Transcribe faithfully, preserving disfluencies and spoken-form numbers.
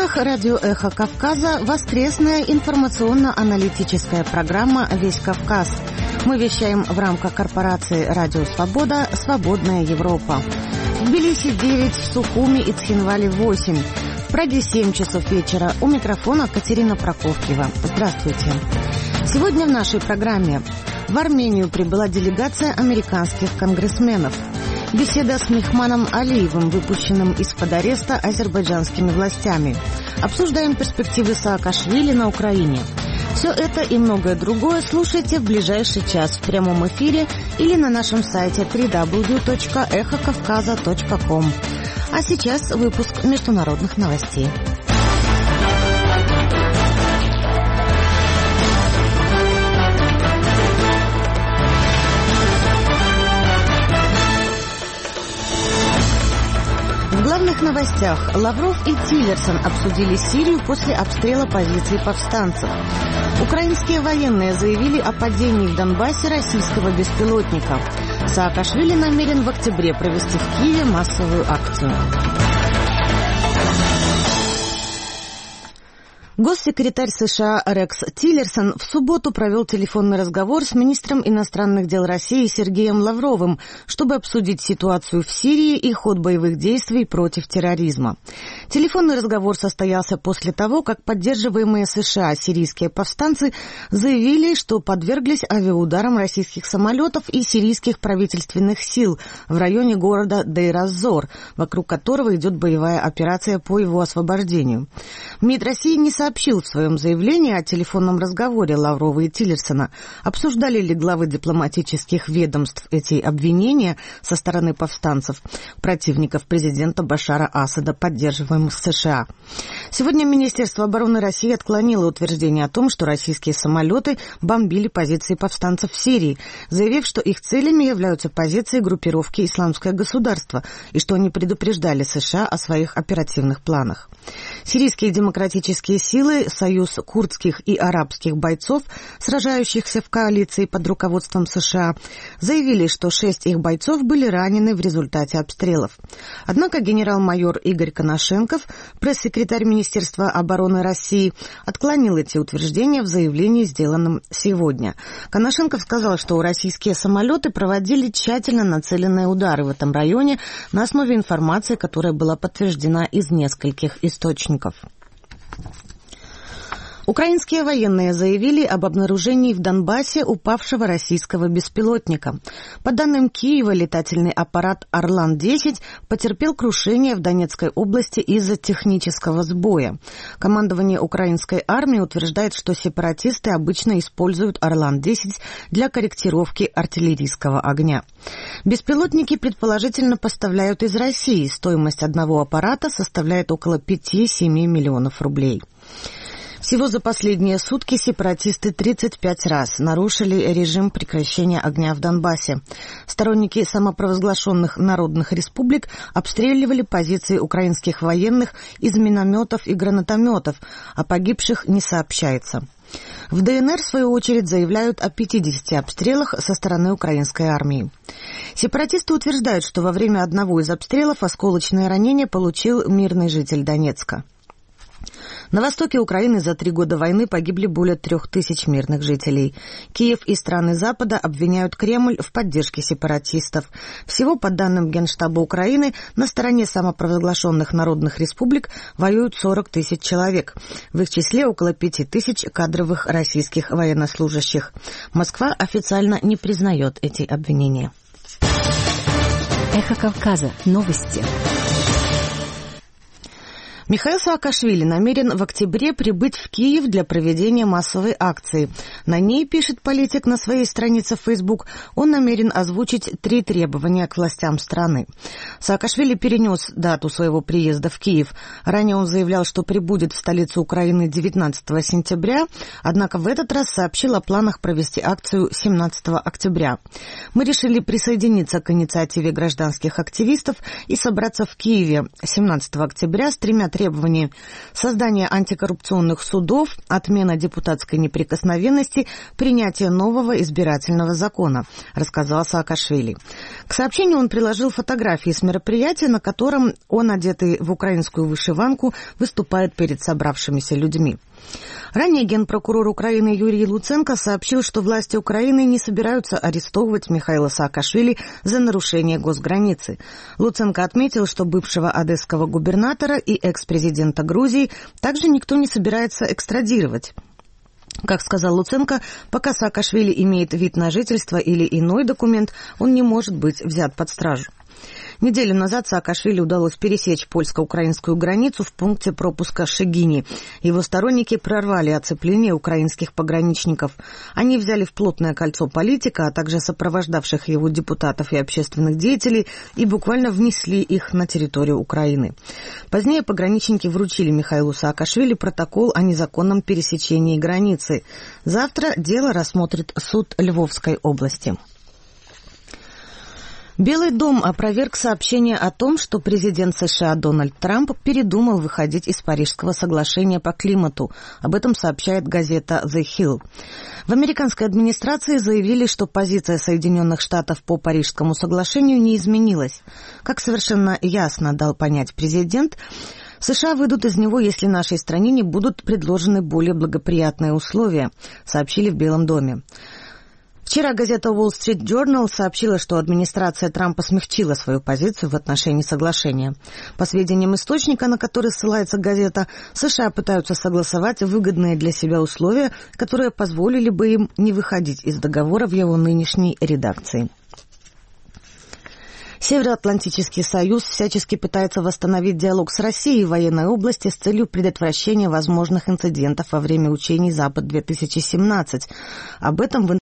эфирах радио «Эхо Кавказа» воскресная информационно-аналитическая программа «Весь Кавказ». Мы вещаем в рамках корпорации «Радио Свобода. Свободная Европа». В Тбилиси девять, в Сухуми и Цхинвале восемь. В Праге семь часов вечера. У микрофона Катерина Прокофьева. Здравствуйте. Сегодня в нашей программе в Армению прибыла делегация американских конгрессменов. Беседа с Мехманом Алиевым, выпущенным из-под ареста азербайджанскими властями. Обсуждаем перспективы Саакашвили на Украине. Все это и многое другое слушайте в ближайший час в прямом эфире или на нашем сайте дабл ю дабл ю дабл ю точка эхо кавказа точка ком. А сейчас выпуск международных новостей. В главных новостях Лавров и Тиллерсон обсудили Сирию после обстрела позиций повстанцев. Украинские военные заявили о падении в Донбассе российского беспилотника. Саакашвили намерен в октябре провести в Киеве массовую акцию. Госсекретарь США Рекс Тиллерсон в субботу провел телефонный разговор с министром иностранных дел России Сергеем Лавровым, чтобы обсудить ситуацию в Сирии и ход боевых действий против терроризма. Телефонный разговор состоялся после того, как поддерживаемые США сирийские повстанцы заявили, что подверглись авиаударам российских самолетов и сирийских правительственных сил в районе города Дейр-аз-Зор, вокруг которого идет боевая операция по его освобождению. МИД России не сообщил сообщил в своем заявлении о телефонном разговоре Лаврова и Тиллерсона. Обсуждали ли главы дипломатических ведомств эти обвинения со стороны повстанцев, противников президента Башара Асада, поддерживаемых США. Сегодня Министерство обороны России отклонило утверждение о том, что российские самолеты бомбили позиции повстанцев в Сирии, заявив, что их целями являются позиции группировки «Исламское государство» и что они предупреждали США о своих оперативных планах. Сирийские демократические силы Союз курдских и арабских бойцов, сражающихся в коалиции под руководством США, заявили, что шесть их бойцов были ранены в результате обстрелов. Однако генерал-майор Игорь Коношенков, пресс-секретарь Министерства обороны России, отклонил эти утверждения в заявлении, сделанном сегодня. Коношенков сказал, что российские самолеты проводили тщательно нацеленные удары в этом районе на основе информации, которая была подтверждена из нескольких источников. Украинские военные заявили об обнаружении в Донбассе упавшего российского беспилотника. По данным Киева, летательный аппарат «Орлан десять» потерпел крушение в Донецкой области из-за технического сбоя. Командование украинской армии утверждает, что сепаратисты обычно используют «Орлан десять» для корректировки артиллерийского огня. Беспилотники предположительно поставляют из России. Стоимость одного аппарата составляет около пять-семь миллионов рублей. Всего за последние сутки сепаратисты тридцать пять раз нарушили режим прекращения огня в Донбассе. Сторонники самопровозглашенных народных республик обстреливали позиции украинских военных из минометов и гранатометов, о погибших не сообщается. В ДНР, в свою очередь, заявляют о пятидесяти обстрелах со стороны украинской армии. Сепаратисты утверждают, что во время одного из обстрелов осколочное ранение получил мирный житель Донецка. На востоке Украины за три года войны погибли более трех тысяч мирных жителей. Киев и страны Запада обвиняют Кремль в поддержке сепаратистов. Всего, по данным Генштаба Украины, на стороне самопровозглашенных народных республик воюют сорок тысяч человек. В их числе около пяти тысяч кадровых российских военнослужащих. Москва официально не признает эти обвинения. Эхо Кавказа. Новости. Михаил Саакашвили намерен в октябре прибыть в Киев для проведения массовой акции. На ней, пишет политик на своей странице в Facebook, он намерен озвучить три требования к властям страны. Саакашвили перенес дату своего приезда в Киев. Ранее он заявлял, что прибудет в столицу Украины девятнадцатого сентября, однако в этот раз сообщил о планах провести акцию семнадцатого октября. Мы решили присоединиться к инициативе гражданских активистов и собраться в Киеве семнадцатого октября с тремя требованиями требования: создание антикоррупционных судов, отмена депутатской неприкосновенности, принятие нового избирательного закона, рассказал Саакашвили. К сообщению он приложил фотографии с мероприятия, на котором он, одетый в украинскую вышиванку, выступает перед собравшимися людьми. Ранее генпрокурор Украины Юрий Луценко сообщил, что власти Украины не собираются арестовывать Михаила Саакашвили за нарушение госграницы. Луценко отметил, что бывшего одесского губернатора и экс-президента Грузии также никто не собирается экстрадировать. Как сказал Луценко, пока Саакашвили имеет вид на жительство или иной документ, он не может быть взят под стражу. Неделю назад Саакашвили удалось пересечь польско-украинскую границу в пункте пропуска Шегини. Его сторонники прорвали оцепление украинских пограничников. Они взяли в плотное кольцо политика, а также сопровождавших его депутатов и общественных деятелей, и буквально внесли их на территорию Украины. Позднее пограничники вручили Михаилу Саакашвили протокол о незаконном пересечении границы. Завтра дело рассмотрит суд Львовской области. Белый дом опроверг сообщение о том, что президент США Дональд Трамп передумал выходить из Парижского соглашения по климату. Об этом сообщает газета The Hill. В американской администрации заявили, что позиция Соединенных Штатов по Парижскому соглашению не изменилась. Как совершенно ясно дал понять президент, США выйдут из него, если нашей стране не будут предложены более благоприятные условия, сообщили в Белом доме. Вчера газета Wall Street Journal сообщила, что администрация Трампа смягчила свою позицию в отношении соглашения. По сведениям источника, на который ссылается газета, США пытаются согласовать выгодные для себя условия, которые позволили бы им не выходить из договора в его нынешней редакции. Североатлантический союз всячески пытается восстановить диалог с Россией в военной области с целью предотвращения возможных инцидентов во время учений «Запад-две тысячи семнадцать». Об этом в